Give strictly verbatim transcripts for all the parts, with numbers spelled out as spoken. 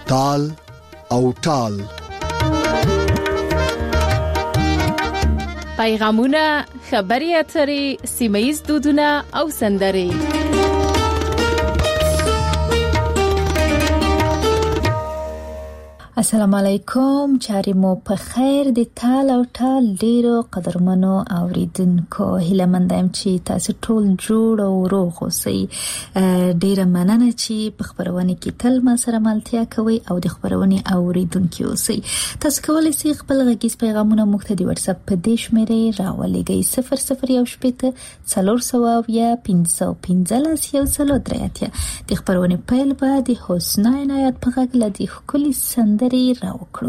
تال او ټال. پیغامونه، خبري اترې، سیمه‌ییز دودونه او سندرې. السلام علیکم، چاري مو په خیر د تال او ټال ډیرو قدرمنو اوریدونکو. هیله مندم چې تاسو ټول جوړ او روغ اوسئ. ډیره مننه چې په خبرونه کې تل ما سره ملتیا کوي او د خبرونه اوریدونکو اوسئ. تاسو کولی شئ خپل غږیز پیغامونه موږ ته د واتس اپ په دې شمیرې راولېږئ صفر صفر یو شپږ څلور سوه یا پنځه پنځلس یو څلور درې اتیا. د خبرونه پیل به د حسنا عنایت په غږ لدی ښکلي سندرې راوکړو.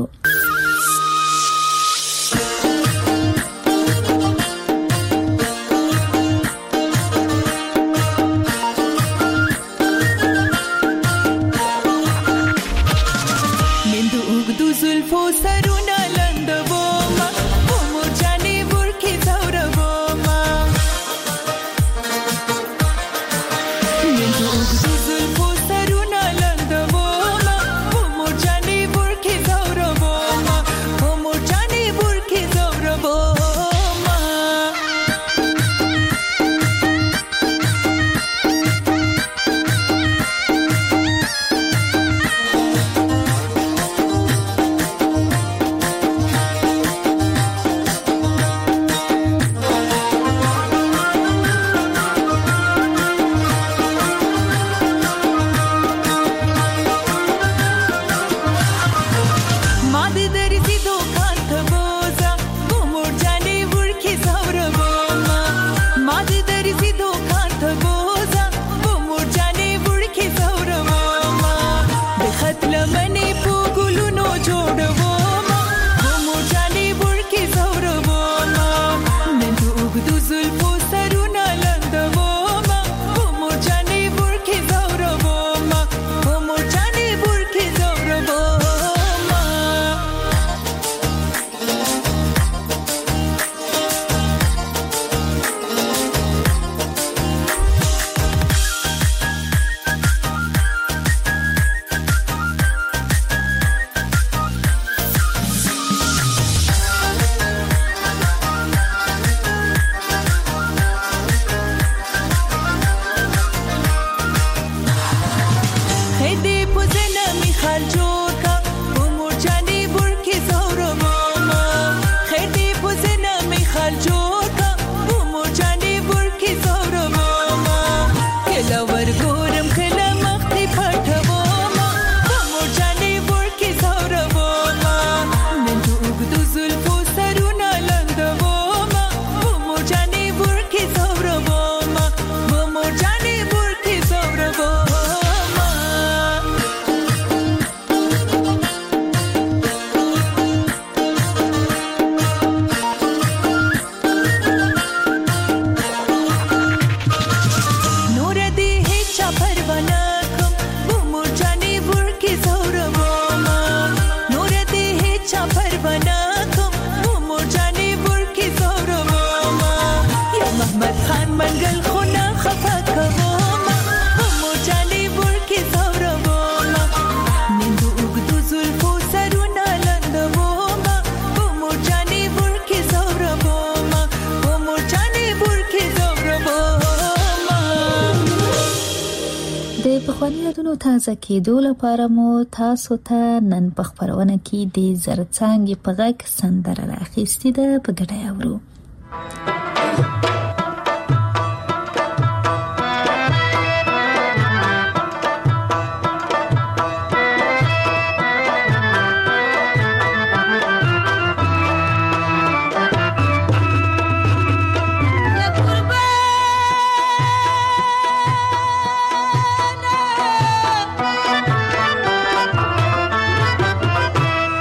تازه کېدو لپاره مو تاسو ته نن په خبرونه کې د زرڅانګې په غږ سندره راخیستې ده، په ګډه اورو.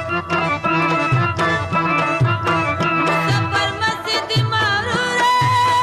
Sapar masjid marure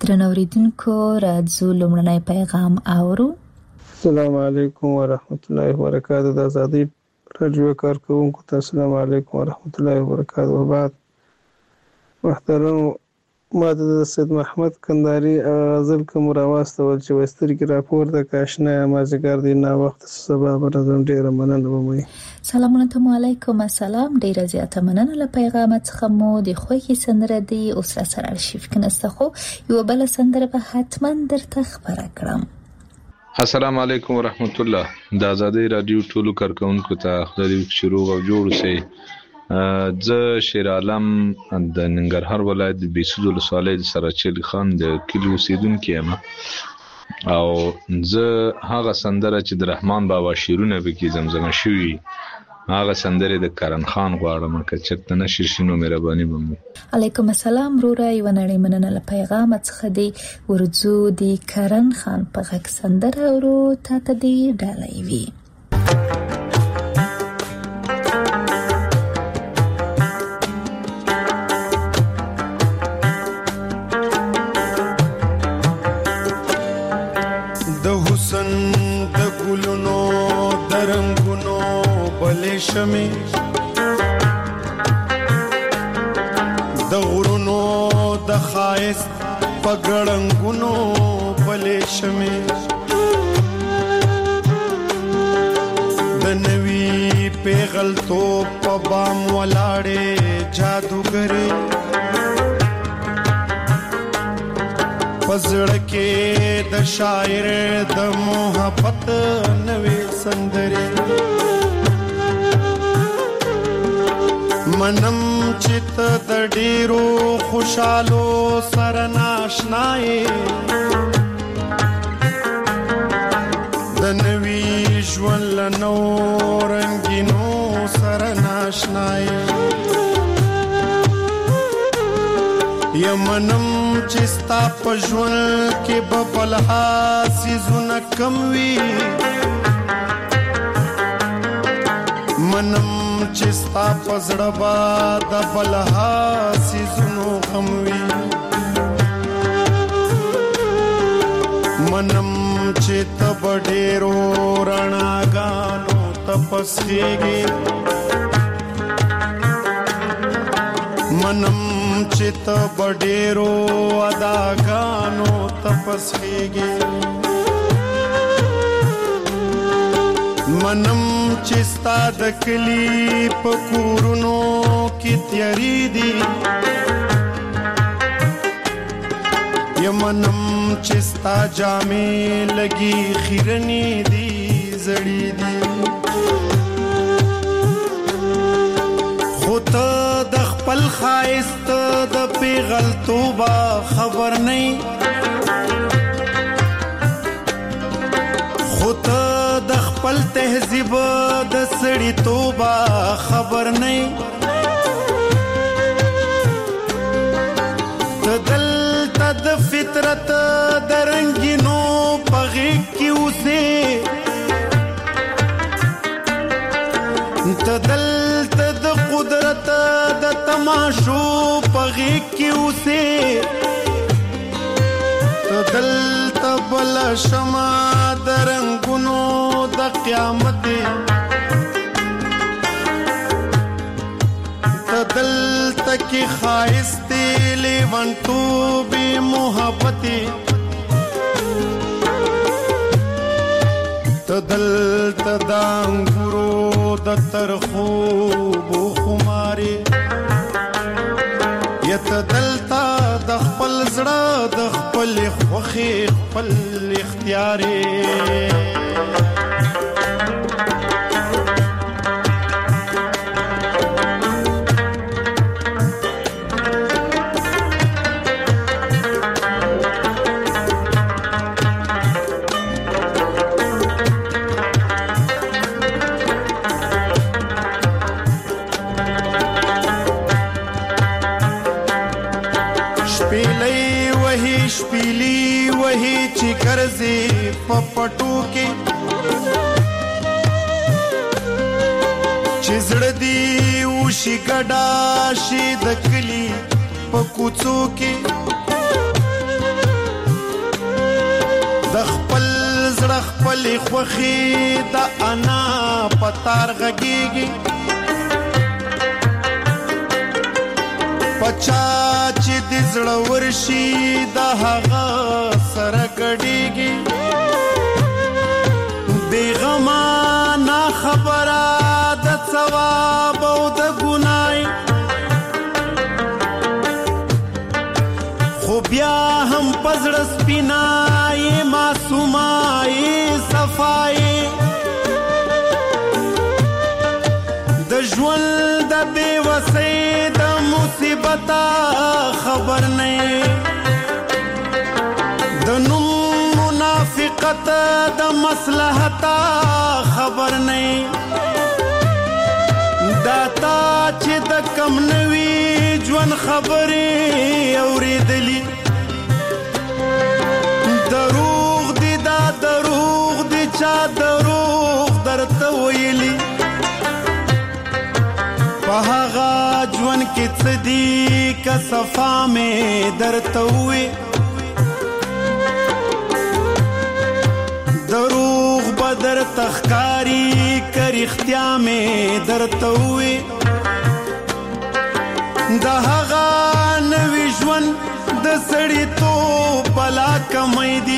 درنو اوریدونکو راځو لومړنی پیغام اورو. السلام علیکم ورحمت الله وبرکاته. د آزادۍ رادیو کارکونکو ته السلام علیکم ورحمت الله وبرکاته. وبعد محترم ما د سید محمد کندهاري غزل کوم راواستول چې وسترګې راپورته کاشنه مازیګر دی نه وخت سبا برزم ډیره مننه ومه. سلامونه ته علیکم السلام. ډیره زیاته مننه له پیغام څخه مو د خوږی سندره دی اوس را سره archive کنسته خو یو بل سندره به حتما درته خبره کړم. السلام علیکم ورحمت الله. د آزادۍ رادیو ټولو کارکونکو ته خدای دې شروع او جوړ سي. زه شیر عالم د ننګرهار ولایت د بیسود ولسوالۍ د سراچل خان د کلی اوسیدونکی یم او زه هغه سندره چې د رحمان بابا شیرونه به کې زمزمه شوي هغه سندره د کرن خان غواړم که چېرته نشر شي نو مهرباني به وکړي. علیکم السلام وروره. یوه نړۍ مننه له پیغامه څخه دی. ورځو د کرن خان په غږ سندره ورو تا ته دی ډالۍ وي. شمي د غرونو د خایست پګړنګونو بلې شمي د نوي پیغلتو په بام ولاړې جادوګرې پزړه کې د شاعر د محبت نوې سندرې منم چت د ډیرو خوشالو سره ناشنای د نوی ژوند نو رنگینو سره ناشنای یمنم چستا په ژوند کې ببلها سيزونه کم وی منم چستا پزړه با د بلها سيزونو غم وي منم چې تب ډېرو رڼاګانو تپسېږي منم چې تب ډېرو اداګانو تپسېږي منم چې ستا د کلی په کورونو کې تیارې دي یمنم چې ستا جامې لګي خیرنې دي زړې دي خو ته د خپل ښایست د پیغلتوبه خبر نه خو ته د خپل تهذیب د سړی توبه خبر نه ته دلته د فطرت د رنگینو په غېږ کې اوسې ته دلته د قدرت د تماشو په غېږ کې اوسې ته دلته بل شمع د رنگونو د قیامت تدلته کی خایست لیوان تو بی محبت تدلته د انګورو د ترخو بو خماري یتدلته د خپل زړه د خپل خوخي خپل اختیاري شپیلی وہی چی کرزی پپٹو کی چزڑ دی اوشی گڑا شی دکلی پکوچو کی د خپل زړه خپل خوخي د انا پتار غږیږي پچا چې د زړه ورشي د هغه سره ګډیږي بیغما نا خبره د ثواب او د ګناي خو بیا هم پزړه سپینای معصومای صفای د ژوند د بے وسۍ د مصیبت خبر نه د نوم منافقت د مصلحت خبر نه داتا چې د کم نوي ژوند خبرې اورېدلې دروغ دي دا دروغ دي چا دروغ درته ویلي په هغه ژوند کې څه دي که صفا مې درته ووي دروغ به درته ښکاري که رښتیا مې درته ووي د هغه نوي ژوند د سړیتوب بلا کمی دي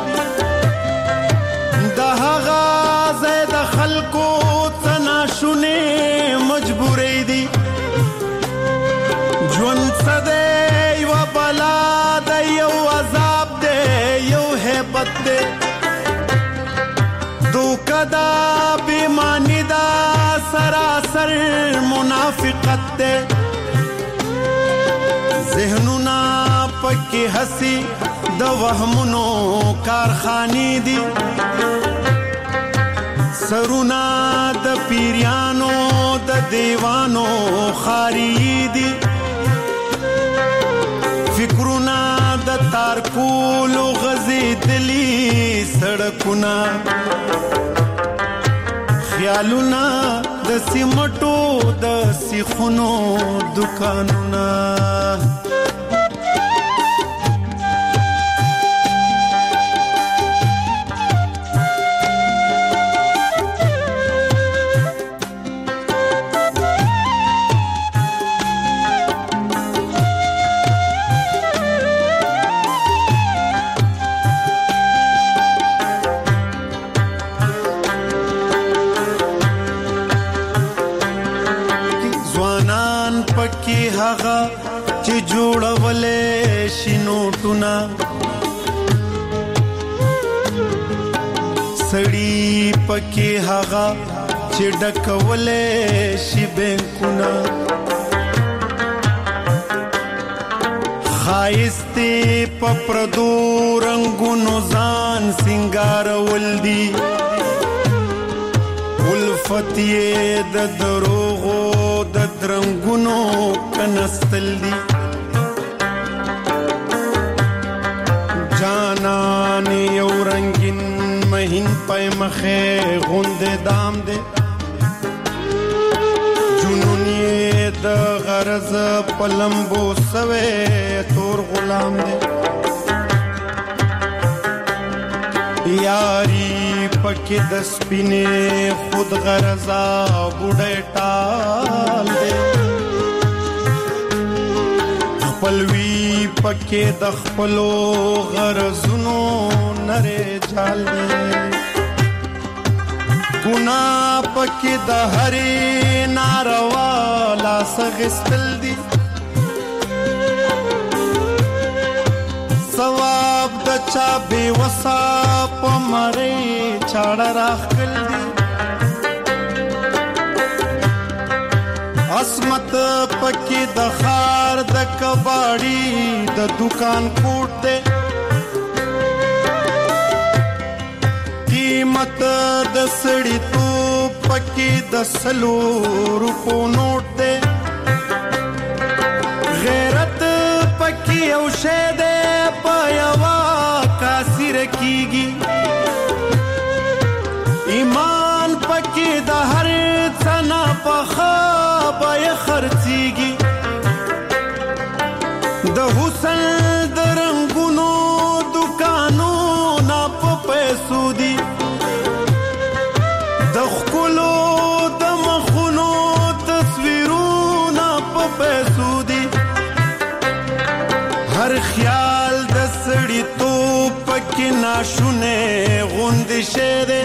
د هغه ځای د خلکو څه ناشونې مجبورې دي ژوند څه دی یوه بلا دی یو عذاب دی یو هیبت دی دوکه دا بېماني دا سراسر منافقت دی ذهنونه پکې هسي د وهمونو کارخانې دي سرونه د پیریانو د دیوانو خاري دي فکرونه د تارکولو غزیدلي سړکونه خیالونه د سیمټو د سیخونو دکانونه هغه چې جوړولې شي نوټونه سړی پکې هغه چې ډکولې شي بینکونه خایستې په پردو رنګونو ځان سینګارول دي الفت یې د دروغو د درنګونو کنستل دي جانان یو رنگین مهین پای مخه غوندې دام دي جنون یې د غرض پلمبو سوې تور غلام دي یاری پکې د سپینې خود غرضا بوډۍ ټال دی خپلوي پکې د خپلو غرضونو نرې جال دی ګناه پکې د هرې ناروا لاس غستل دي ثواب د چا بے وسا په مړی چاړه راخل دي عصمت پکې د خار د کباړي د دکان کوټ دی قیمت د سړی تو پکې د سلو روپو نوټ دی غیرت پکې او شه دی په یوا کاسي رکیږي ایمان پکې د هر څنا په خابه خرڅيږي د حسن د رنگونو دکانو نه پیسو دي د خپلو د مخونو تصویرونه په پیسو دي هر خیال د سړی تو پکې ناشونه غوندې شه ده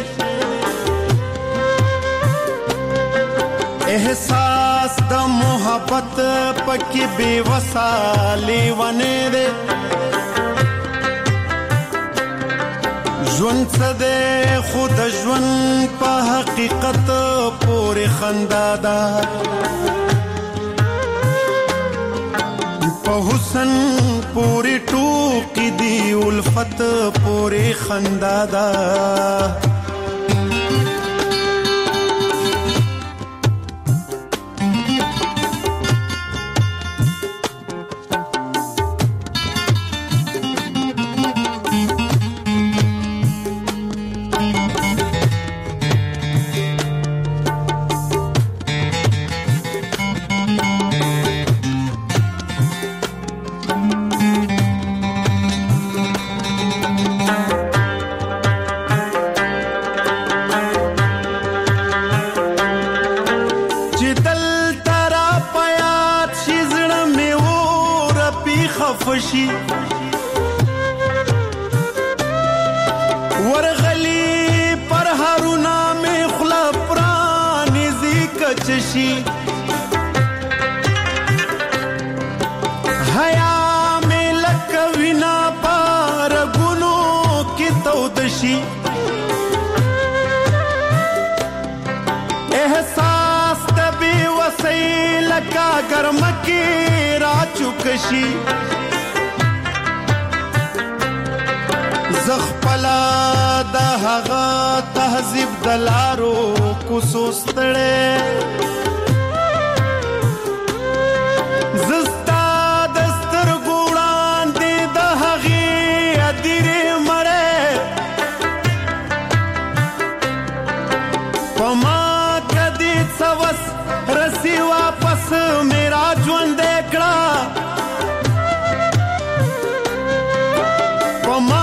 احساس د محبت پکې بے وسا لیوانه ده ژوند څه ده خود ژوند په حقیقت پورې خندا ده په حسن پورې ټوکې دي الفت پورې خندا ده خفشي ورغلي پر هارونا می خلا پرانی زی کچشي حیا می لکوینا پار ګونو کی تودشي احساس تبي وسیل کا گرم کی را چوکشي زخپلا د هغه تهذیب دلارو کو سوستړې زستا د سترګو وړاندې د هغې ادیرې مړې په ما کدي څه وس رسی واپس میرا ژوندې کړه په ما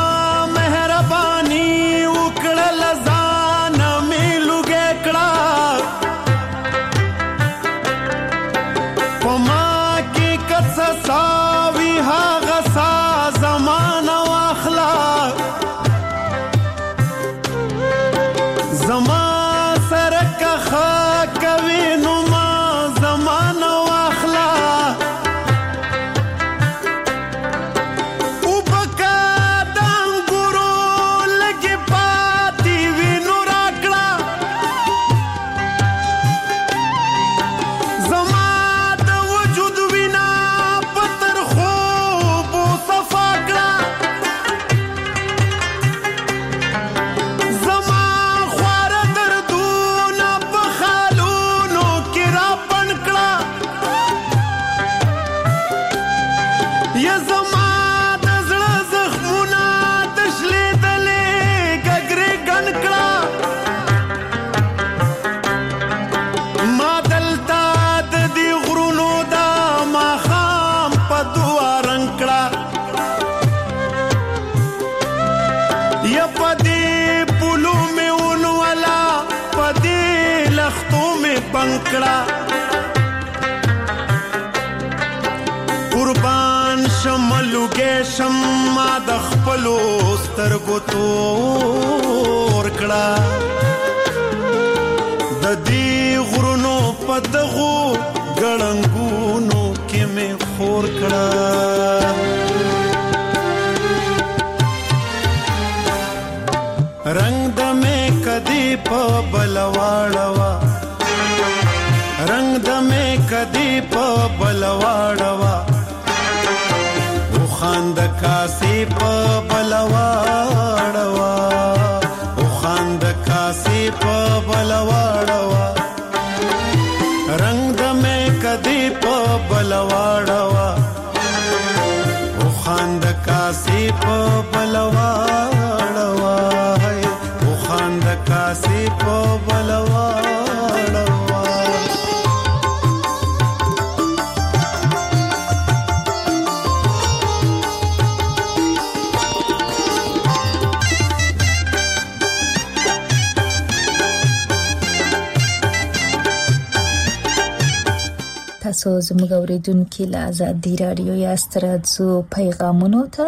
قربان شملوګې شمع د خپلو سترګو تور کړه د دې غرونو په دغو ګړنګونو کې مې خور کړه رنگ د مې کدي په بلواړوا رنگ د مې کدي په بلواړوا او خاند کاسي په بلواړوا او خاند کاسي په بلواړوا رنگ د مې کدي په بلواړوا او خاند کاسي په بلواړوا او خاند کاسي په بلواړوا تاسو زموږ اوریدونکو له آزادي رادیو یاست. راځو پیغامونو ته.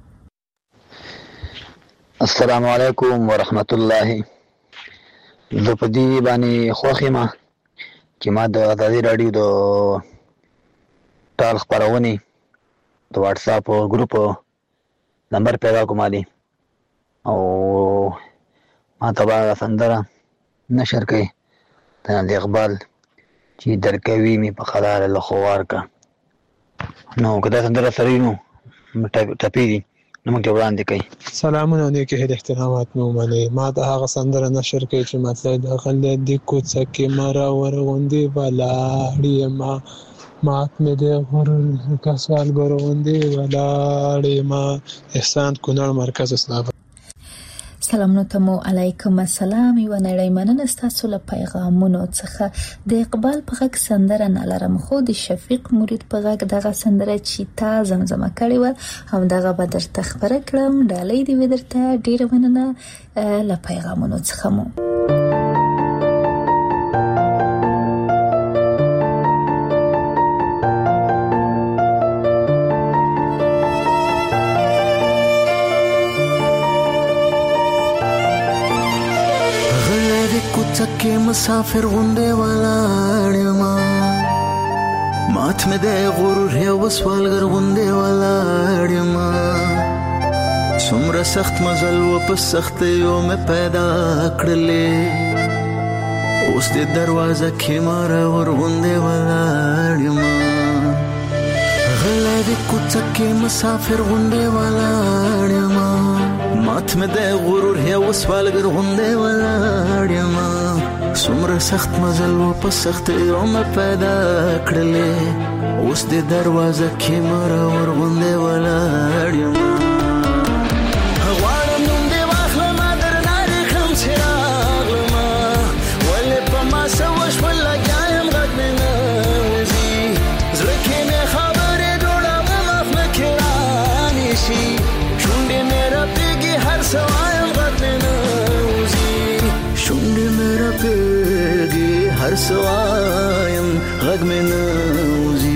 السلام علیکم ورحمت الله. زه په دې باندې خوښ یم چې ما د آزادي رادیو د ټال خپرونې د واتس اپ ګروپ نمبر پیدا کوم دي او ما ته به سندره نشر کوي د اقبال چې درکوي می په قرار له خوار کا نو کدا سندره سره نو ټپی دي نو موږ وړاندې کوي. سلامونه نیکه هډ احترامات مو منه. ما د هغه سندره نشر کوي چې مطلب د غلې د کوڅه کې مرا ورغوندې ولاړې ما مات مې د غرور کسوال ګروندې ولاړې ما. احسان کونړ مرکز اسلام. سلامونه ته مو علیکم السلام. یو نړۍ مننه ستاسو له پیغامونو څخه. د اقبال په غږ سندره نه لرم خو د شفیق مرید په غږ دغه سندره چې تا زمزمه کړې و هم دغه به درته خبره کړم. ډالۍ دې وي درته. ډېره مننه له پیغامونو څخه مو. چکه مسافر غونډه ولاړ ما مات مې د غرور یو وسوالګر غونډه ولاړ ما. څومره سخت مزل و په سخت یو مې پیدا کړلې اوس د دروازه کې ماره ور غونډه ولاړ ما. غلې د کوڅه کې مسافر غونډه ولاړ ما مات مې د غرور یو وسوالګر غونډه ولاړ ما. څومره سخت مزل و په سخت یو مې پیدا کړلې اوس د دروازه کې ماره ور غونډه ولاړ ما. غواړم نوم دې واخلم درنه دې کړم چې راغلم ولې په ما څه وشول لګیا یم غږ مې نه وځي زړه کې مې خبرې جوړوم مخ مې کې رانیسي شونډې مې رپېږي هر څه وایم غږ مې نه وځي شونډې مې رپېږي هر څه وایم غږ مې نه وځي.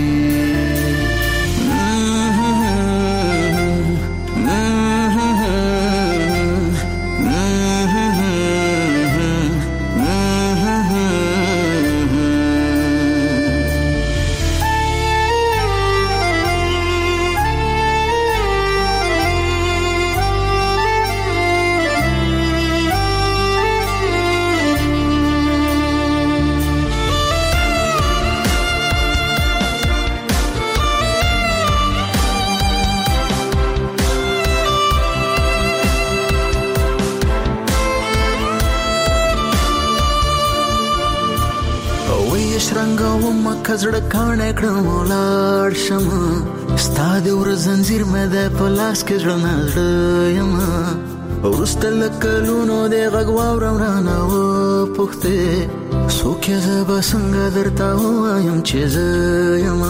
کزړه کانه کړم ولاړ شم ستا د ور زنجیر مې د پلاس کې ځړ نه یم ورسته لکلونو د غږ واورم رانه و پخته څوک یې زه به څنګه درته وایم چې زه یم.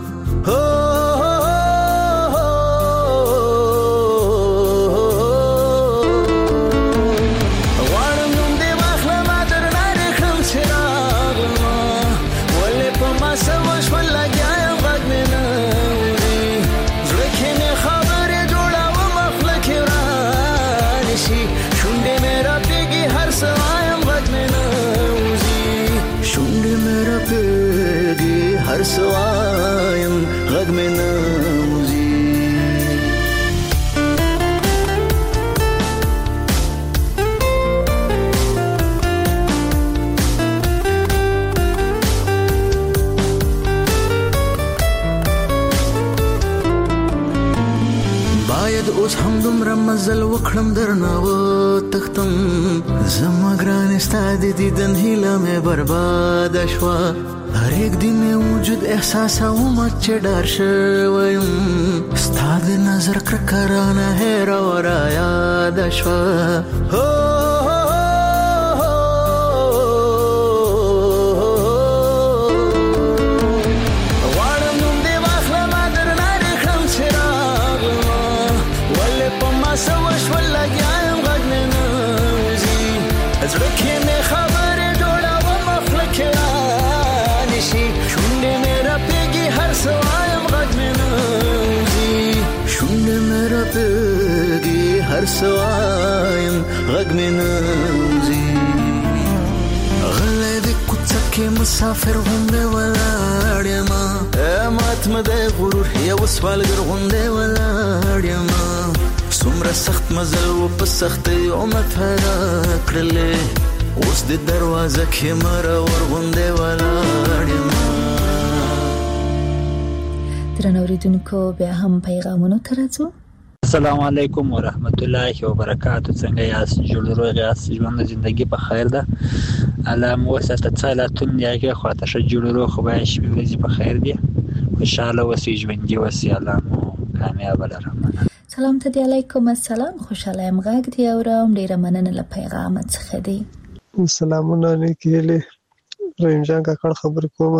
هر سوایم غږ مې نه وځي. باید اوس هم دومره مزل وکړم درنه وتښتم زما ګرانې ستا د دیدن هیله مې برباده شوه. هر یک دن وجود احساس اوم چې ډار شویم ستا د نظر کرکرانه هیر و را یاد شوه. غواړم نوم دې واخلم درنه دې کړم چې راغلم ولې په ما څه وشول لګیا یم غږ مې نه وځي زړه کې مې خبرې جوړوم خوله کې شونډې مې رپېږي هر سوایم غږ مې نوزي غلی د کوڅه کې مسافر غوندې ولاړ یمه مات مه دی غرور یو سوالګر غوندې ولاړ یمه څومره سخت مزل و په سختۍ عمر پیدا کړلې اوس د دروازه کې مرور غوندې ولاړ یمه. درنو اوریدونکو بیا هم پیغامونو ته راځو. السلام علیکم ورحمت الله وبرکاتہ. څنګه یاست؟ جوړ روغ یاست؟ ژوند زندگی په خیر ده؟ الله مو وساته څالاتون یاګه خواته ش جوړ روغ خو به شي ورځې په خیر دي خوشاله وسی ژوندۍ وسی الله مو کامیاب لرم. سلام ته دی علیکم السلام خوشاله ام غږ دی اورم ډیره مننه له پیغام څخه دی. سلامونه نیکیله رحیم جان کا کړ خبر کومه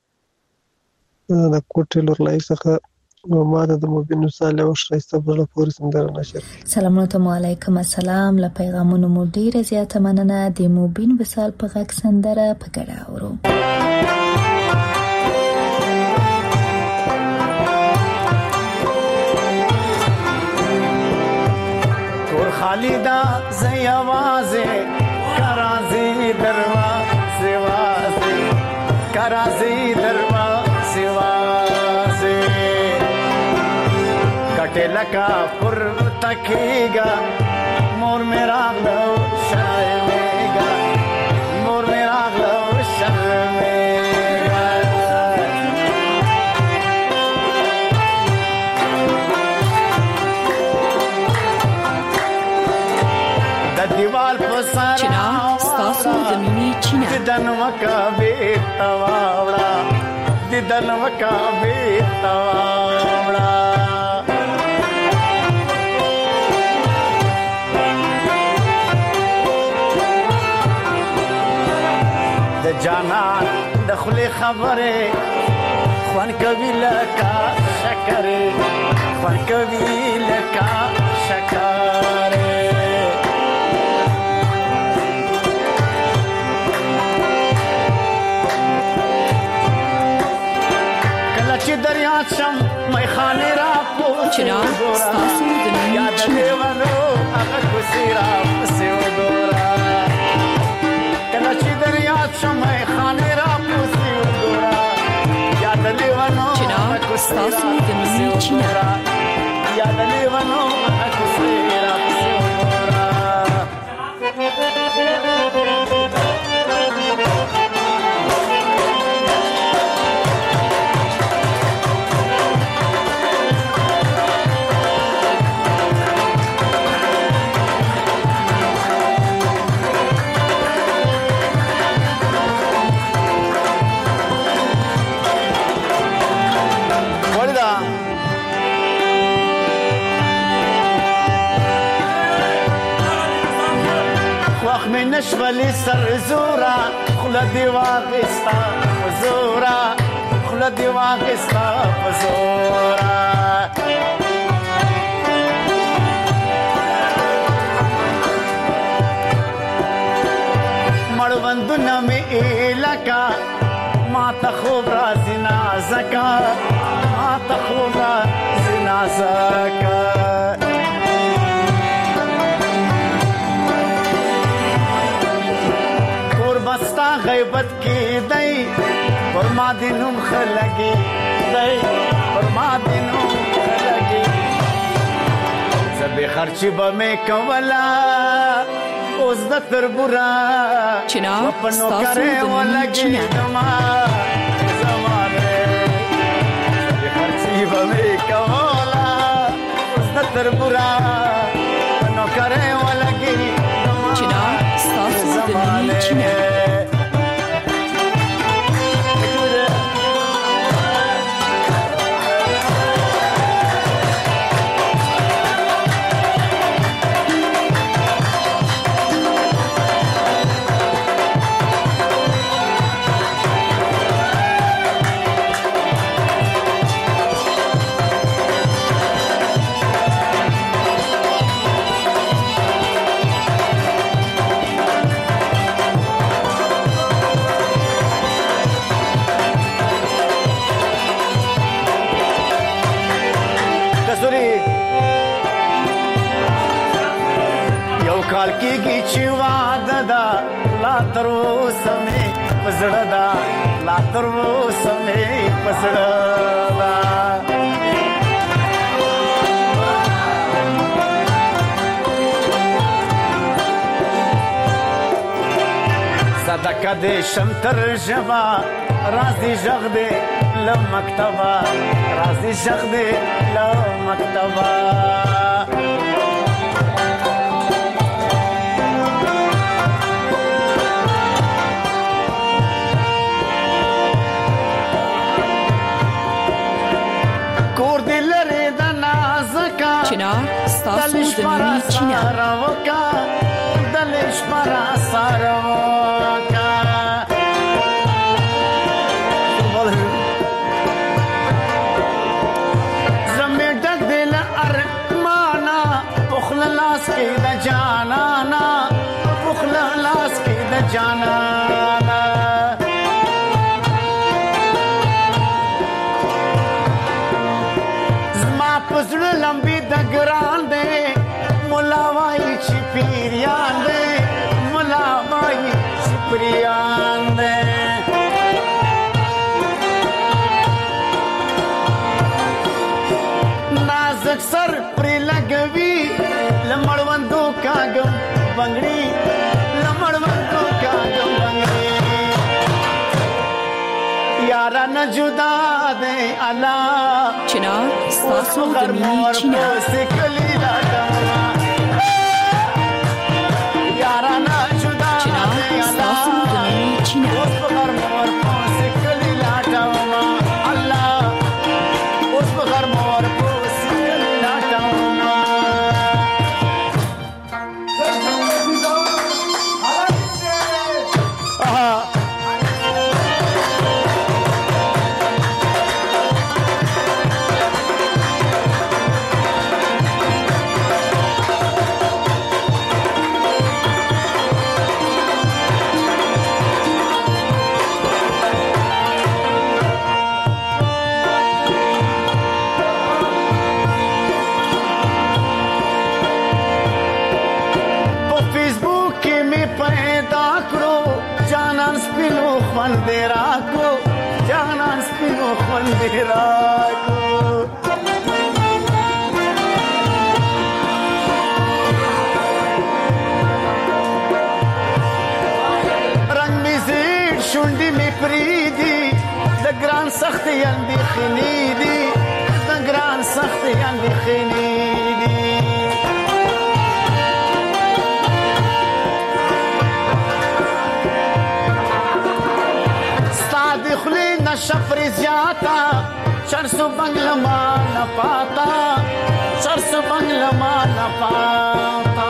د کوټې لور لای څخه نو ما د مبین صالح او شایسته بل پورې سندره نشر. سلام علیکم السلام له پیغامونو مو ډیره زیاته مننه د مبین وصال په غږ سندره په ګډه اورو. کور خالیدا زې आवाजه کرازي دروا سیواسه کرازي دروا سیواسه کټه لکا پر تکیگا مور میرا غلو شرمېگا مور میرا غلو شرمېگا د دیوال په سر چنا ستاسو د مینې چنا ددن وکا بیتا واوړه ددن وکا بیتا واوړه د جانان د خلی خبره خوان کوي لکا شکره خوان کوي لکا شکره چې دریا شم مې خانه را پوه چنا ستاسو د مینې چنا ونو هغه کوسیرا پسې وګورا کله چې دریا شم مې خانه را پوه وګورا یاد لیوانو چنا ستاسو د مینې چنا یاد لیوانو هغه کوسیرا پسې وګورا نشولی سر زورا خلدی واقستا زورا خلدی واقستا زورا مړوند نمی الکا ما ته خوب را زنا زکا ما ته خوب را زنا زکا غیبت کی دی پر ما دینم خلگی دی پر ما دینم خلگی زبی خرچی با می کولا اوز د تربورا چنا ستاسو د مینې چنا زمانه زبی خرچی با می کولا اوز د تربورا نو کرے ولگی چنا ستاسو د مینې چنا چې واده دا لا تر اوسه مې په زړه دا لا تر اوسه مې په زړه دا صدقه دې شم تر ژبه راځي غږ دې له مکتبه راځي غږ دې له مکتبه کور دې لرې د نازکه چنار ستاسو د ملي چینل دلش برا ساروکا زمي ډک دل ارمانا بخل لاس کې د جانانا بخل لاس کې د جانانا زما پزړه لمبي د ګران دې مولا وای چې پیریان دې مولا وای چې پیریان دې نازک سر پر لګوي لمړوندو کاګم بنگړي لمړوندو کاګم بنگړي یارا نه جدا دې الا چنار ستاسو د ملي چینل Banderaco, Janan Spino Banderaco. Rang mi zid shundi mi pridi, the gran sakhti yandi khinidi, the gran sakhti yandi khinidi. خلينا شفر زياتا شرسو بنگلا ما نپاتا شرسو بنگلا ما نپاتا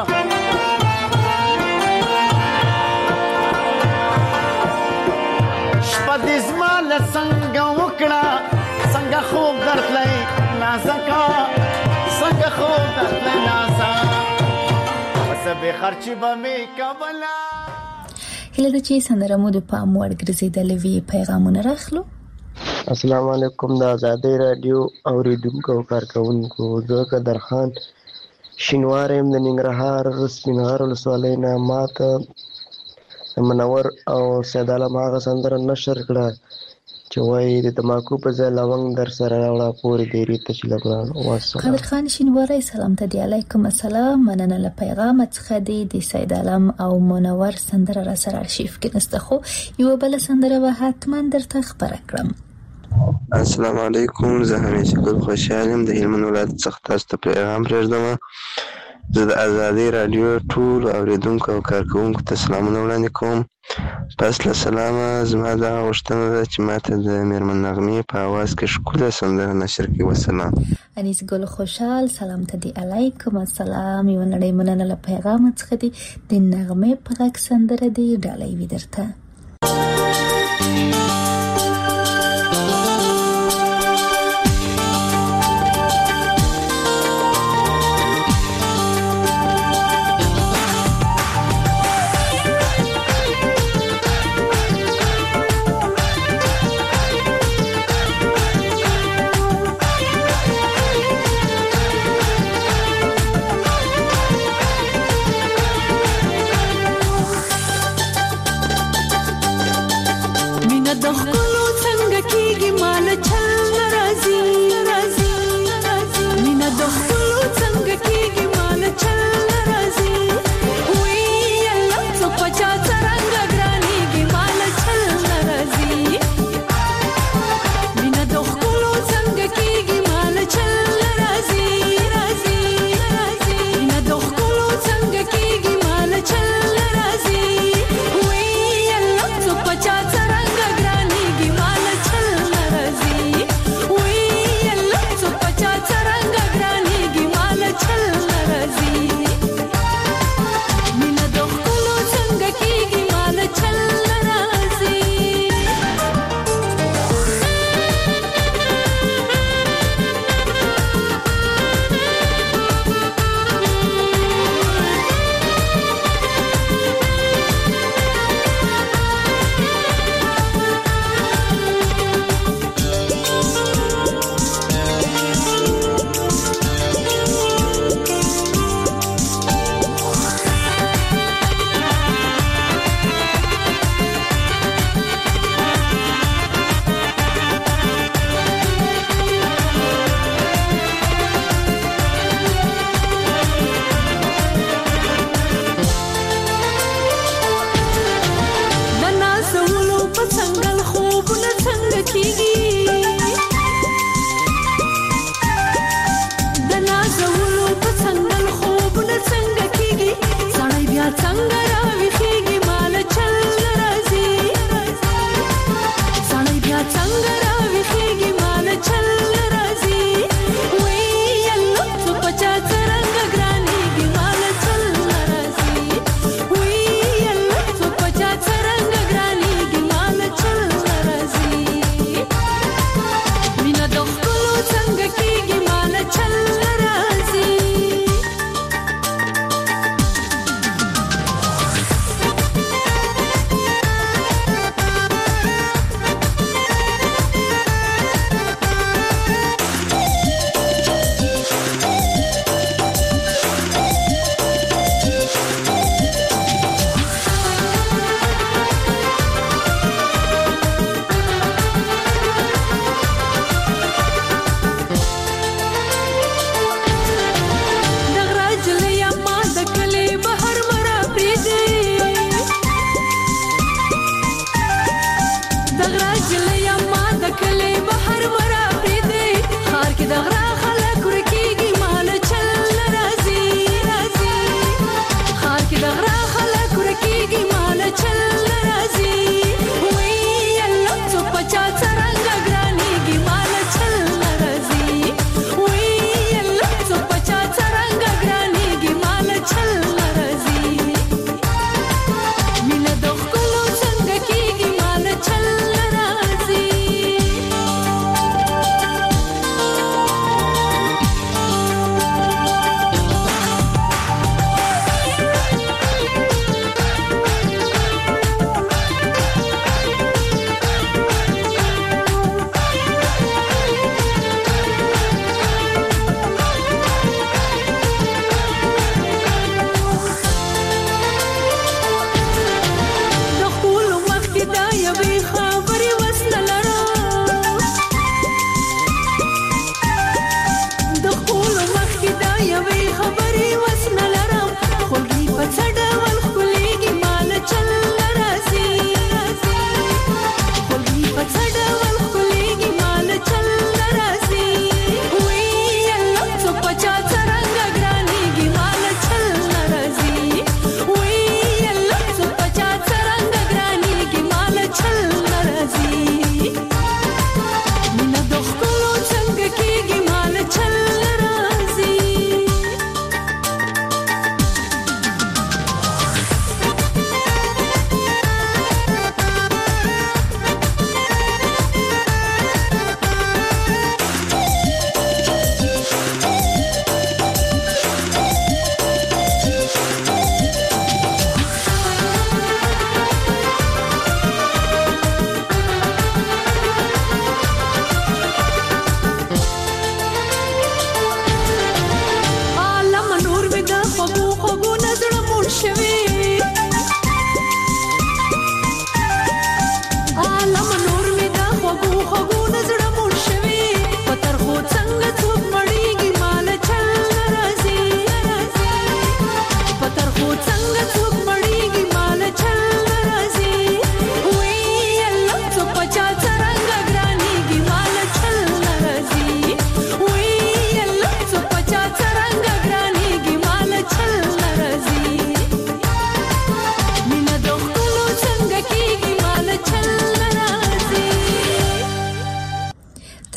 شپدیز مال سنگا وکڑا سنگا خوب درتلئی نازکا سنگا خوب درتلئی نازا وسبی خرچی بمی کبلا هله ده چې سندره مو د پام وړ ګرځېدلې وي پیغامونه راخلو. السلام علیکم د آزادۍ رادیو اوریدونکو او کارکونکو زه قدر خان شینوار یم د ننګرهار سپینغر ولسوالۍ نه. ماته منور او سید عالم هغه سندره نشر کړه چې وایي د تماکو په ځای لونګ در سره راوړه پورې دیرې ته چې لګړه. قدر خان شینواری سلام ته دی. علیکم السلام. مننه له پیغام څخه دی د سید عالم او منور سندره را سره ارشیف کې نسته، خو یو بل سندره به حتما درته خبره کړم. السلام علیکم. زه همیشه ګل خوشحال یم د هلمند ولایت څخه تاسو ته پیغام پرېږدم. زه د آزادۍ رادیو ټول اوریدونکو او کارکوونکو ته سلامونه وړاندې کوم. پس له سلامه زما دغه غوښتنه ده چې ماته د میرمن نغمې په اواز کې ښکلې سندره نشر کړي. وسلام. انیس ګل خوشحال سلام ته دی. علیکم السلام. یو نړۍ مننه له پیغام څخه دی د نغمې په غږ سندره دی ډالۍ وي درته.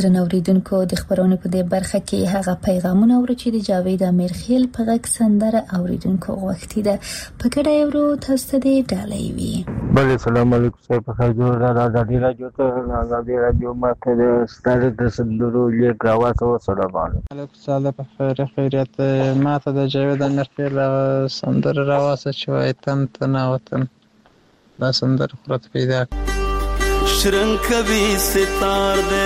درنو اوریدونکو د خبرونې په دې برخه کې هغه پیغامونه اورو چې د جاوید امیرخیل په غږ سندره اوریدونکو غوښتي ده په ګډه یو تاسو ته ډالۍ وي. بله السلام علیکم سر په خیر جوړ را آزادي راډیو ته آزادي راډیو ماته د ستاره د سندرو لیک راواتو. سلام علیکم سلام په خیر خیریت ماته د جاوید امیرخیل سندره راواسه چې وای تن تنا وطن دا سندره پرت پیدا شرنگ کبھی ستار دے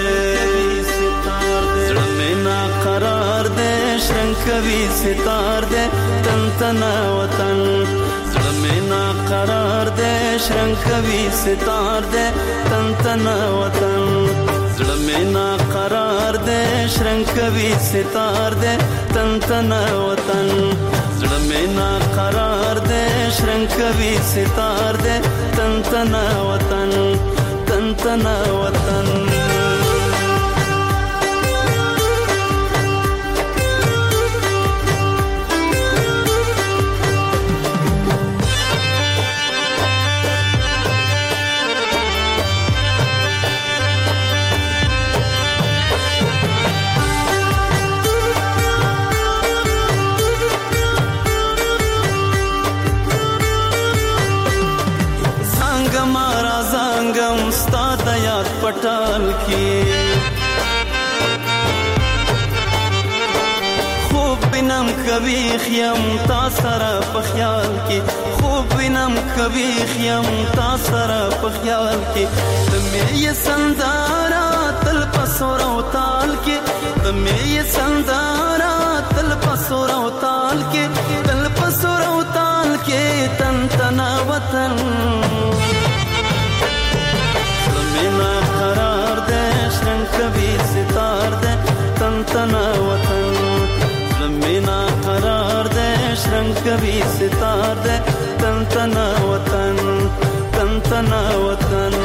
زړه مې نا قرار دے شرنگ کبھی ستار دے تن تنا وطن زړه مې نا قرار دے شرنگ کبھی ستار دے تن تنا وطن زړه مې نا قرار دے شرنگ کبھی ستار دے تن تنا وطن زړه مې نا قرار دے شرنگ کبھی ستار دے تن تنا وطن تن تنا وطن पटाल की खूब बिनम कभी खियम तासरा पख्याल की खूब बिनम कभी खियम तासरा पख्याल की तुम्हें ये संदारा तल पसोरा ताल के तुम्हें ये संदारा तल पसोरा ताल के तल पसोरा ताल के तन तना वतन ना करार दे शरंग कभी सितार दे तन तना वतन ज़मीना करार दे शरंग कभी सितार दे तन तना वतन तन तना वतन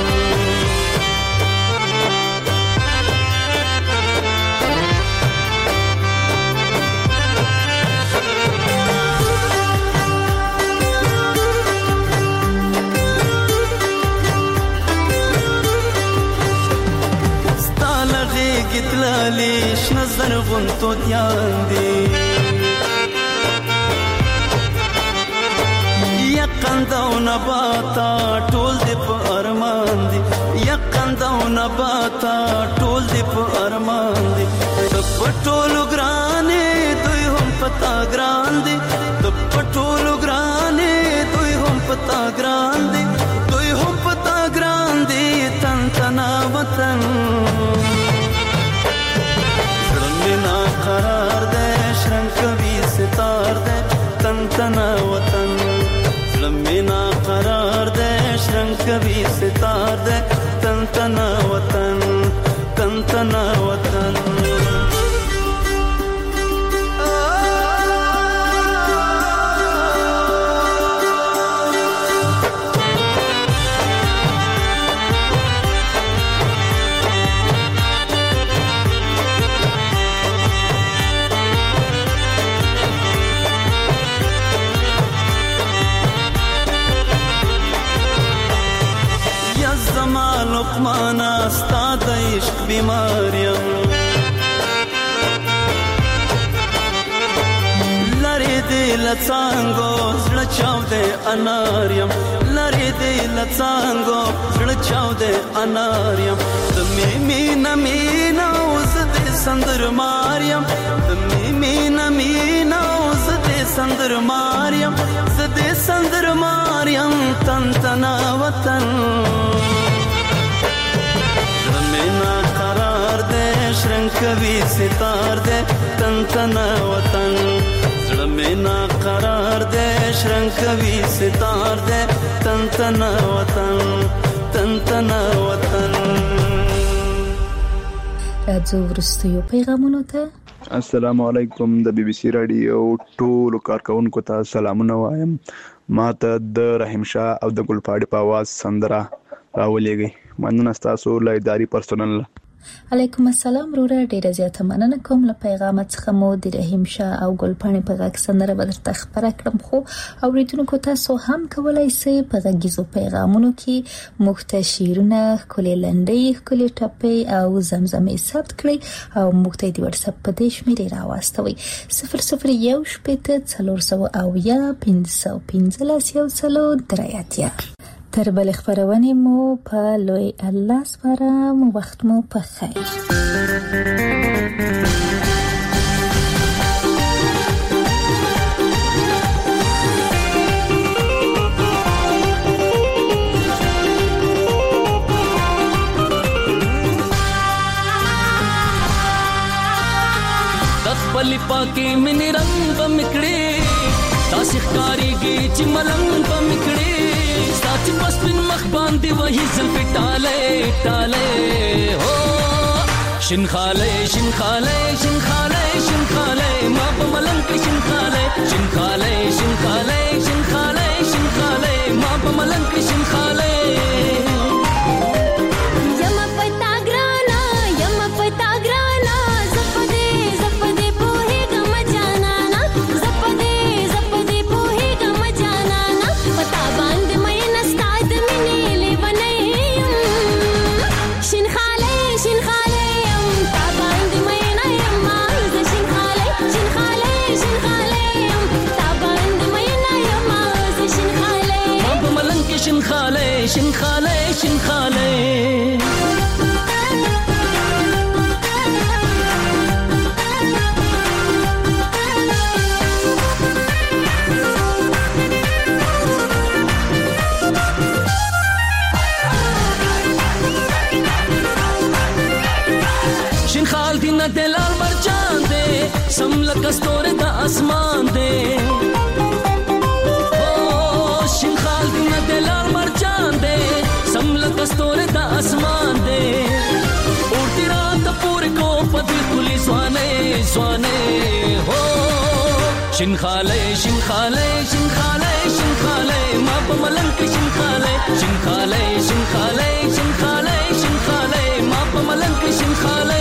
گتلالیش نظر غنتو دیان دی یقند و نباتا ټول دی په ارمان دی یقند و نباتا ټول دی په ارمان دی د پټولو ګرانې دوی هم پتا ګران دی د پټولو ګرانې دوی هم پتا ګران دی دوی هم پتا ګران دی تن تنا وطن ना करार दे शरंग कभी सितार दे तन तना वतन ज़मीना करार दे शरंग कभी सितार दे तन तना वतन तन तना वतन لقمانا استاد عشق بیماریم لری دی لڅانګو زړه چاو دے اناریم لری دی لڅانګو زړه چاو دے اناریم د می مینا مینا اوس دې سندر ماریم د می مینا مینا اوس دې سندر ماریم زدې سندر ماریم تن تنا وطن نا قرار دے شرنگ کبھی ستار دے تن تنا وطن زړه مې نا قرار دے شرنگ کبھی ستار دے تن تنا وطن تن تنا وطن. راځو ورستیو پیغامونو ته. السلام علیکم د بي بي سي رادیو ټول کارکونکو ته سلامونه وایم. ما ته د رحیم شاه او د ګل پاړي په आवाज سندره راولېږي. مننه تاسو له اداري پرسونل. علیکم السلام روره، ډیره زیاته مننه کوم له پیغام څخه مو د رحیم شاه او ګلپاڼې په غږ سندره به درته خبره کړم. خو اوریدونکو تاسو هم کولای شئ په غږیزو پیغامونو کې موږ ته شعرونه، ښکلې لنډۍ، ښکلې ټپې او زمزمې ثبت کړئ او موږ ته د واتس اپ په دې شمېرې راواستوئ صفر صفر یو شپېته څلور سوه اویا پنځه سوه پنځلس یو سلو درې اتیا. تر بلې خپرونې مو په لوی الله سپارم. وخت مو په خیر. خپل پاکي من رنگ بمکړي تاسو ښکاریږي چې ملنګ بمکړي ساچ پسپن مخ باندې وਹੀ زلف ټاله ټاله هو شین خاله شین خاله شین خاله شین خاله ما په ملنګ کې شین خاله شین خاله شین خاله شین خاله شین خاله ما په ملنګ کې شین خاله شین خاله شین خاله شین خال دی نه دلال مرجان دے سم لکه ستوره د اسمان دے شین خال دی نه دلال مرجان دے سم لکه ستوره د اسمان دے اورتی رات پور کو پدی کلی سوانے سوانے ہو شین خاله شین خاله شین خاله شین خاله ما په ملنګ کې شین خاله شین خاله شین خاله شین خاله شین خاله ما په ملنګ کې شین خاله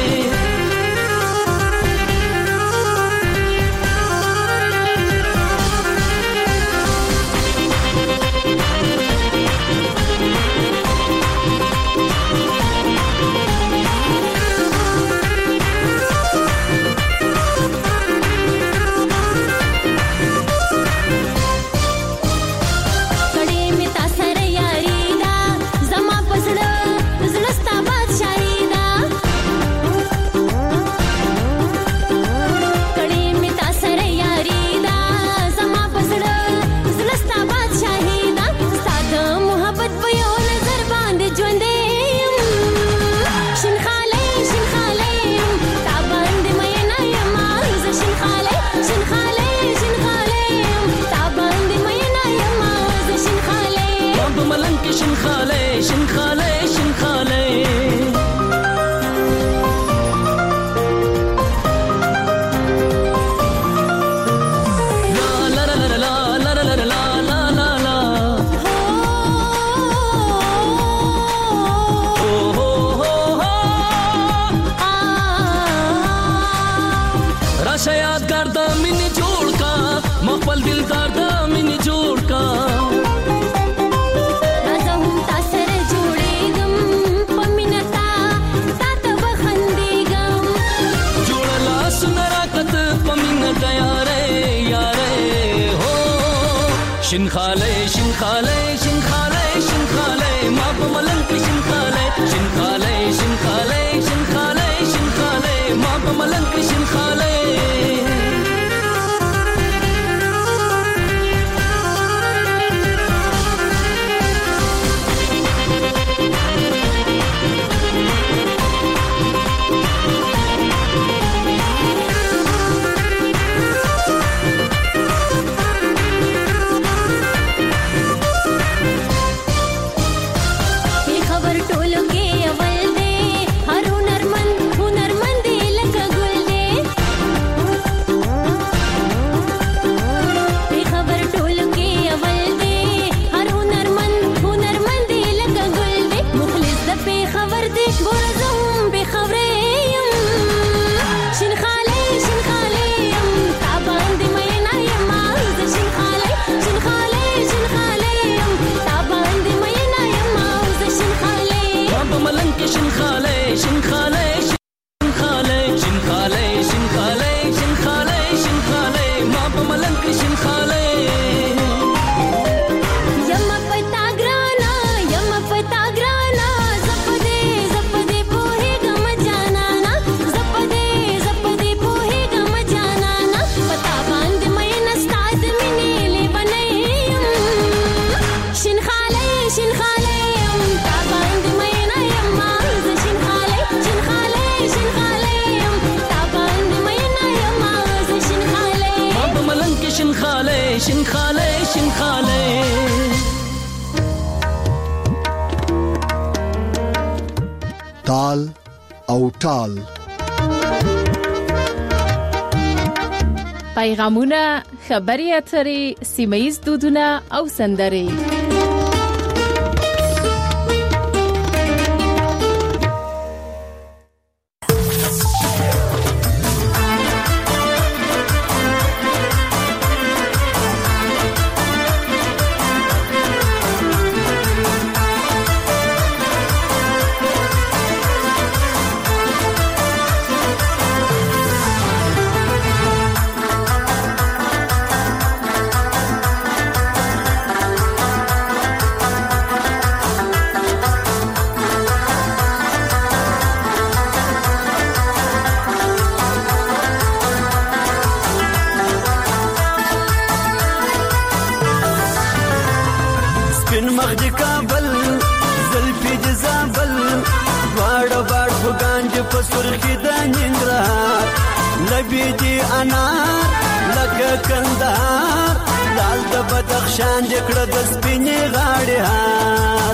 شین خاله شین خاله شین خاله شین خاله ما په ملنګ کې شین خاله شین خاله شین خاله شین خاله شین خاله ما په ملنګ کې شین خاله کې شین خاله شین خاله شین خاله شین خاله شین خاله شین خاله شین خاله ما په ملنګ کې شین خاله یم پتا ګرانا یم پتا ګرانا زپدې زپدې په هغه مجانا زپدې زپدې په هغه مجانا پتا باندې مې نستاد مینې لبنې شین خاله شین خاله تا باندې مې نه یم شین خاله شین خاله شین خاله تا باندې مې نه یم شین خاله ما په ملنګ کې شین خاله شین خاله شین خاله تال او ټال. پیغامونه، خبري اترې، سیمه‌ییز دودونه او سندرې. بدخشان جکړه د سپینې غاړې هار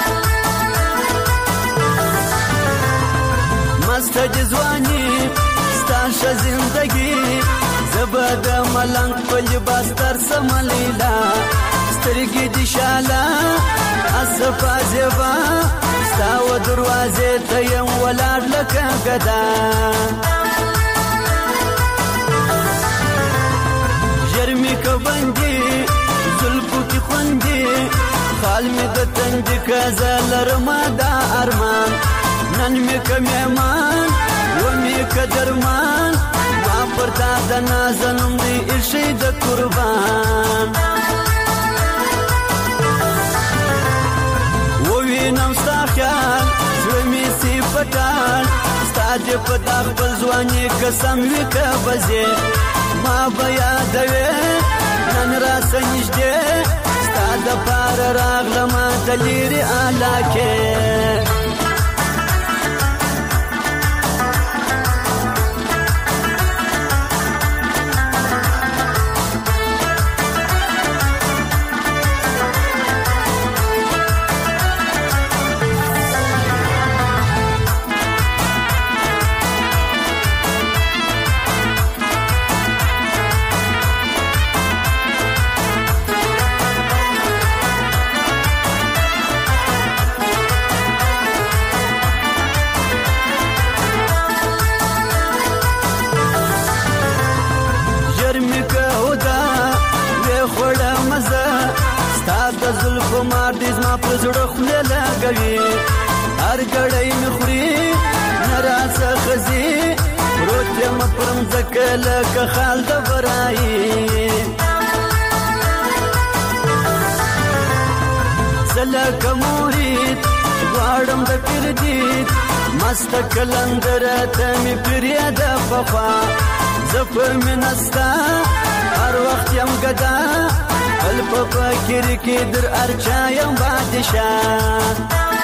مست جزوانی ستاشه زندگی زبد ملنګ په لباس تر سملیلا سترګې دي شاله اصفا زبا ستاو دروازې ته یم ولاړ لکه ګدا جرمی کو بندي زلفو کی خوندي خال می د تنج کزا لرما دا ارمان نن می کمیمان و می کدرمان ما پرتا د نازنم دی ارشی د قربان و وینم ستا خیال زمی سی پتال ستا دی پتا خپل ځواني قسم وی که بزی ما بیا دوی نن را سنجده ستا د پار راغلم دلیری آلاکه زلفو مار دیز ما پر زړه خوله لګوي هر ګړی مې خوري ناراضه خزي پروت یم پرم ځکه لکه خال د برایي زه لکه مرید غواړم د کردید مست کلندره ته مې پرېږده پخوا زه پر مینه ستا هر وخت یم ګدا بل په فکر کې در ارچا یم بادشاه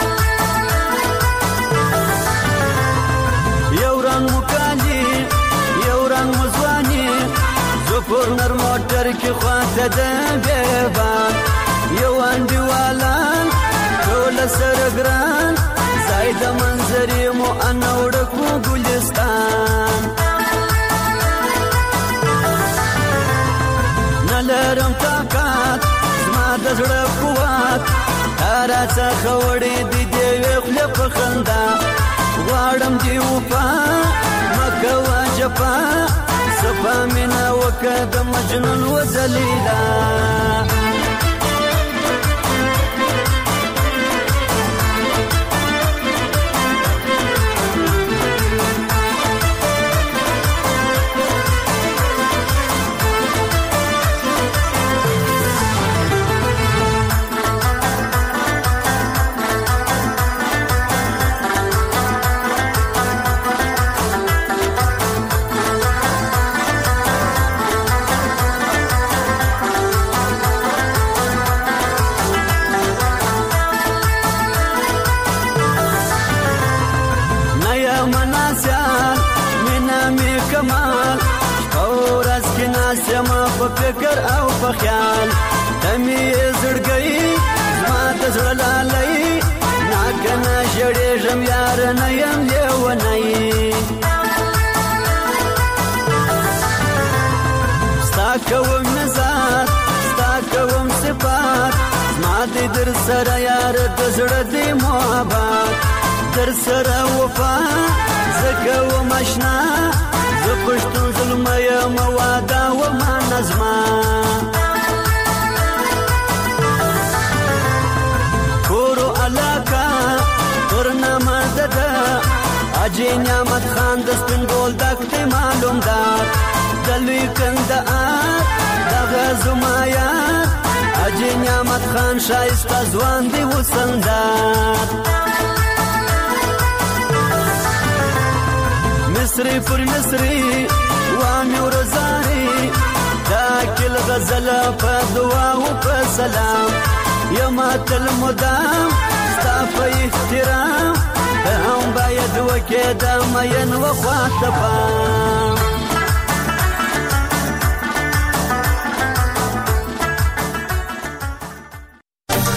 یو رنګ مکالی یو رنګ مزوانی زه پر نر موټر کې خواته د بیبان یو انډیوالان ټول سره ګران زاید منظرې مو انوړکو ګلستان نلرم طاقت زما د زړه قوت تارا څخه وړې دي دی خپل په خندا غواړم دی وفا مکه واجفا صفا مینا وکد مجنون وذلیلا فکر او په خیال دمي زړګي زما د زړه لالي ناکنه جړېږم یار نه يم لیونی ستا کوم نظر ستا کوم صفات زما د در سره یار د زړه د محبت در سره وفا زه کوم اشنا زه پښتون ظلمه یم واده وما نظمه کورو علاقه ترنامه دده اجي نعمت خان د سپین ګول دک دی معلوم دار د لوی کندهار دغه زما یار اجي نعمت خان شایسته ځوان دی وسندار مصری پر مصری وامي ورزاري دا کل غزل په دعا او په سلام یما تل مدام ستا په احترام هم باید وکې دا مین وخواته پام